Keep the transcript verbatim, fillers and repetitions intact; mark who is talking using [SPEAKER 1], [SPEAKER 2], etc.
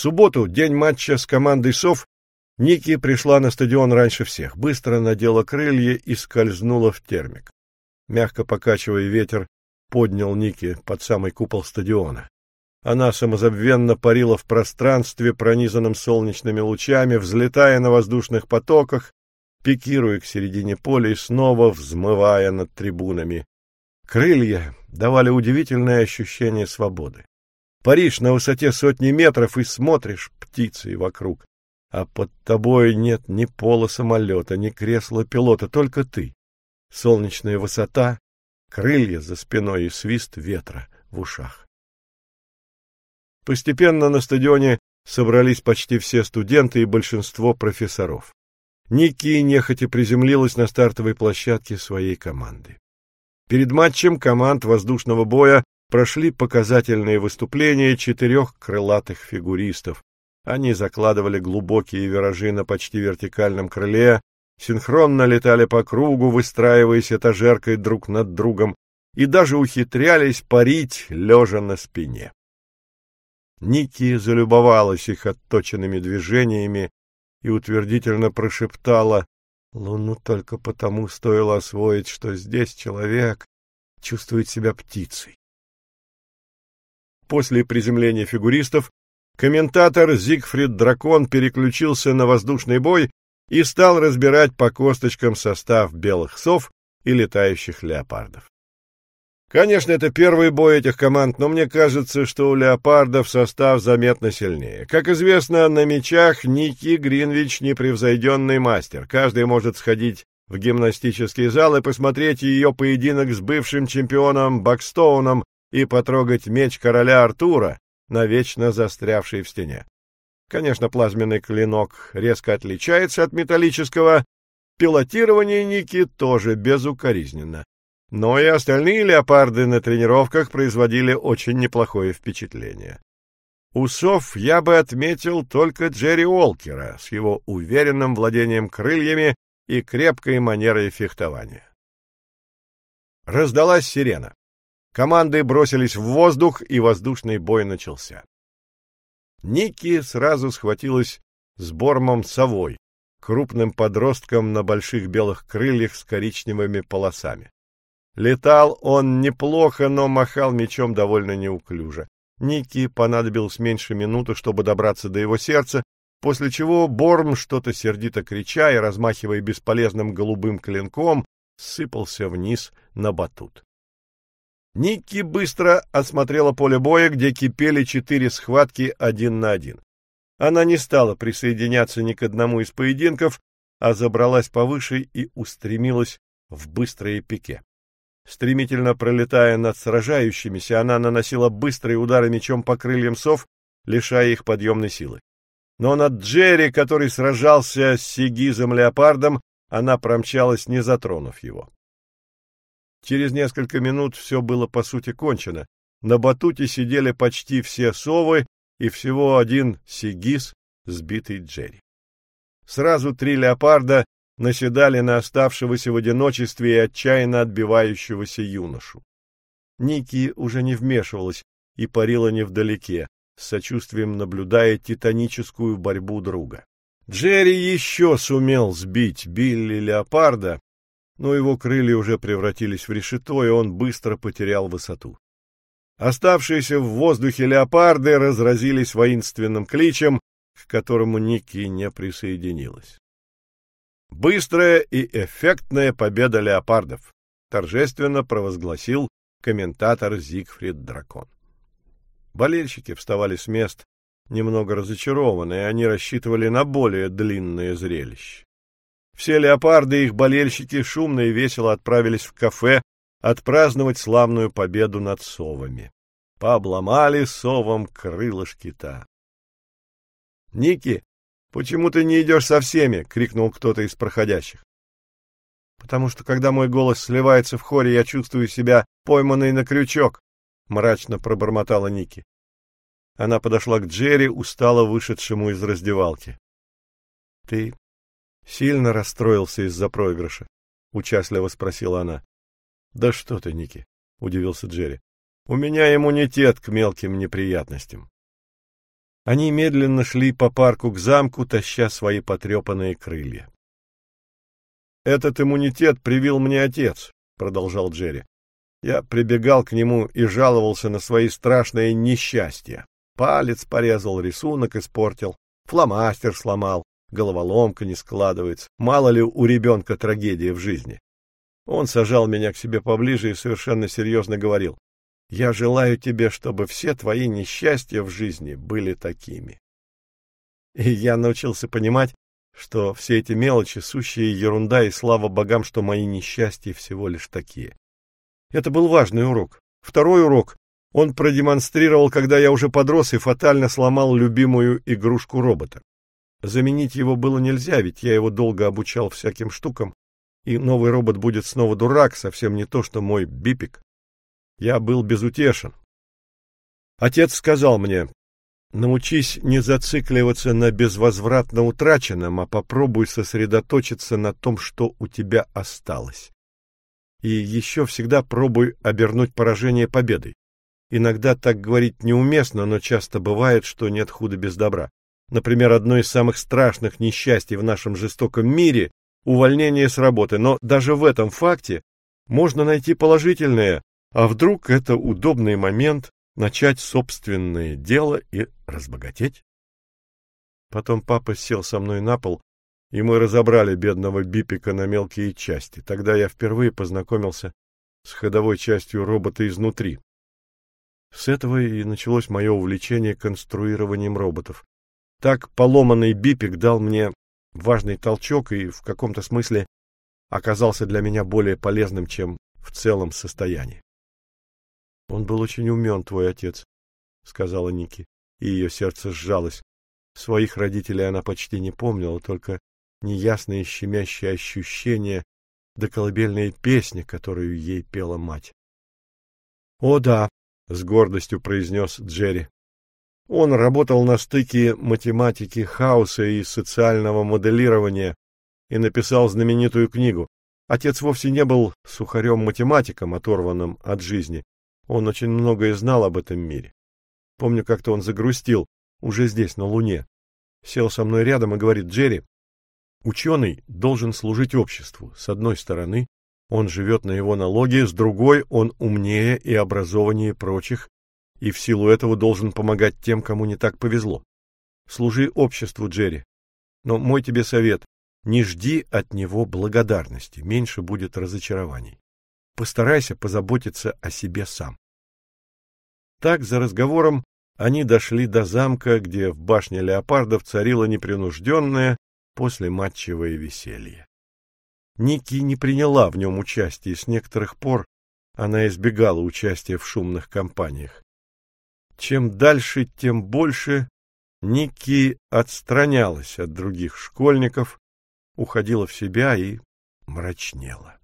[SPEAKER 1] субботу, день матча с командой «Сов», Ники пришла на стадион раньше всех, быстро надела крылья и скользнула в термик. Мягко покачивая, ветер поднял Ники под самый купол стадиона. Она самозабвенно парила в пространстве, пронизанном солнечными лучами, взлетая на воздушных потоках, пикируя к середине поля и снова взмывая над трибунами. Крылья давали удивительное ощущение свободы. Паришь на высоте сотни метров и смотришь птицы вокруг, а под тобой нет ни пола самолета, ни кресла пилота, только ты. Солнечная высота, крылья за спиной и свист ветра в ушах. Постепенно на стадионе собрались почти все студенты и большинство профессоров. Ники нехотя приземлилась на стартовой площадке своей команды. Перед матчем команд воздушного боя прошли показательные выступления четырех крылатых фигуристов. Они закладывали глубокие виражи на почти вертикальном крыле, синхронно летали по кругу, выстраиваясь этажеркой друг над другом, и даже ухитрялись парить, лежа на спине. Ники залюбовалась их отточенными движениями и утвердительно прошептала: «Луну только потому стоило освоить, что здесь человек чувствует себя птицей». После приземления фигуристов комментатор Зигфрид Дракон переключился на воздушный бой и стал разбирать по косточкам состав белых сов и летающих леопардов. Конечно, это первый бой этих команд, но мне кажется, что у леопардов состав заметно сильнее. Как известно, на мячах Ники Гринвич непревзойденный мастер. Каждый может сходить в гимнастический зал и посмотреть ее поединок с бывшим чемпионом Бакстоуном и потрогать меч короля Артура, навечно застрявший в стене. Конечно, плазменный клинок резко отличается от металлического, пилотирование Ники тоже безукоризненно. Но и остальные леопарды на тренировках производили очень неплохое впечатление. У сов я бы отметил только Джерри Уолкера с его уверенным владением крыльями и крепкой манерой фехтования. Раздалась сирена. Команды бросились в воздух, и воздушный бой начался. Ники сразу схватилась с Бормом совой, крупным подростком на больших белых крыльях с коричневыми полосами. Летал он неплохо, но махал мечом довольно неуклюже. Ники понадобилось меньше минуты, чтобы добраться до его сердца, после чего Борм, что-то сердито крича и размахивая бесполезным голубым клинком, сыпался вниз на батут. Ники быстро осмотрела поле боя, где кипели четыре схватки один на один. Она не стала присоединяться ни к одному из поединков, а забралась повыше и устремилась в быстрое пике. Стремительно пролетая над сражающимися, она наносила быстрые удары мечом по крыльям сов, лишая их подъемной силы. Но над Джерри, который сражался с Сигизом-леопардом, она промчалась, не затронув его. Через несколько минут все было по сути кончено. На батуте сидели почти все совы и всего один Сигиз, сбитый Джерри. Сразу три леопарда наседали на оставшегося в одиночестве и отчаянно отбивающегося юношу. Ники уже не вмешивалась и парила невдалеке, с сочувствием наблюдая титаническую борьбу друга. Джерри еще сумел сбить Билли леопарда, но его крылья уже превратились в решето, и он быстро потерял высоту. Оставшиеся в воздухе леопарды разразились воинственным кличем, к которому Ники не присоединилась. «Быстрая и эффектная победа леопардов», — торжественно провозгласил комментатор Зигфрид Дракон. Болельщики вставали с мест немного разочарованные, они рассчитывали на более длинное зрелище. Все леопарды и их болельщики шумно и весело отправились в кафе отпраздновать славную победу над совами. Пообломали совам крылышки-то. — Ники, почему ты не идешь со всеми? — крикнул кто-то из проходящих. — Потому что, когда мой голос сливается в хоре, я чувствую себя пойманной на крючок, — мрачно пробормотала Ники. Она подошла к Джерри, устало вышедшему из раздевалки. — Ты сильно расстроился из-за проигрыша? — участливо спросила она. — Да что ты, Ники, — удивился Джерри. — У меня иммунитет к мелким неприятностям. Они медленно шли по парку к замку, таща свои потрепанные крылья. «Этот иммунитет привил мне отец», — продолжал Джерри. «Я прибегал к нему и жаловался на свои страшные несчастья. Палец порезал, рисунок испортил, фломастер сломал, головоломка не складывается. Мало ли у ребенка трагедия в жизни. Он сажал меня к себе поближе и совершенно серьезно говорил: «Я желаю тебе, чтобы все твои несчастья в жизни были такими». И я научился понимать, что все эти мелочи — сущая ерунда, и слава богам, что мои несчастья всего лишь такие. Это был важный урок. Второй урок он продемонстрировал, когда я уже подрос и фатально сломал любимую игрушку робота. Заменить его было нельзя, ведь я его долго обучал всяким штукам, и новый робот будет снова дурак, совсем не то, что мой Бипик. Я был безутешен. Отец сказал мне: научись не зацикливаться на безвозвратно утраченном, а попробуй сосредоточиться на том, что у тебя осталось. И еще всегда пробуй обернуть поражение победой. Иногда так говорить неуместно, но часто бывает, что нет худа без добра. Например, одно из самых страшных несчастий в нашем жестоком мире — увольнение с работы. Но даже в этом факте можно найти положительное, а вдруг это удобный момент начать собственное дело и разбогатеть? Потом папа сел со мной на пол, и мы разобрали бедного Бипика на мелкие части. Тогда я впервые познакомился с ходовой частью робота изнутри. С этого и началось мое увлечение конструированием роботов. Так поломанный Бипик дал мне важный толчок и в каком-то смысле оказался для меня более полезным, чем в целом состоянии. — Он был очень умен, твой отец, — сказала Ники, и ее сердце сжалось. Своих родителей она почти не помнила, только неясные щемящие ощущения да колыбельные песни, которую ей пела мать. — О да, — с гордостью произнес Джерри. Он работал на стыке математики хаоса и социального моделирования и написал знаменитую книгу. Отец вовсе не был сухарем-математиком, оторванным от жизни. Он очень многое знал об этом мире. Помню, как-то он загрустил, уже здесь, на Луне. Сел со мной рядом и говорит: «Джерри, ученый должен служить обществу. С одной стороны, он живет на его налоги, с другой, он умнее и образованнее прочих, и в силу этого должен помогать тем, кому не так повезло. Служи обществу, Джерри. Но мой тебе совет — не жди от него благодарности, меньше будет разочарований. Постарайся позаботиться о себе сам». Так, за разговором, они дошли до замка, где в башне леопардов царило непринужденное послематчевое веселье. Ники не приняла в нем участия, и с некоторых пор она избегала участия в шумных компаниях. Чем дальше, тем больше Ники отстранялась от других школьников, уходила в себя и мрачнела.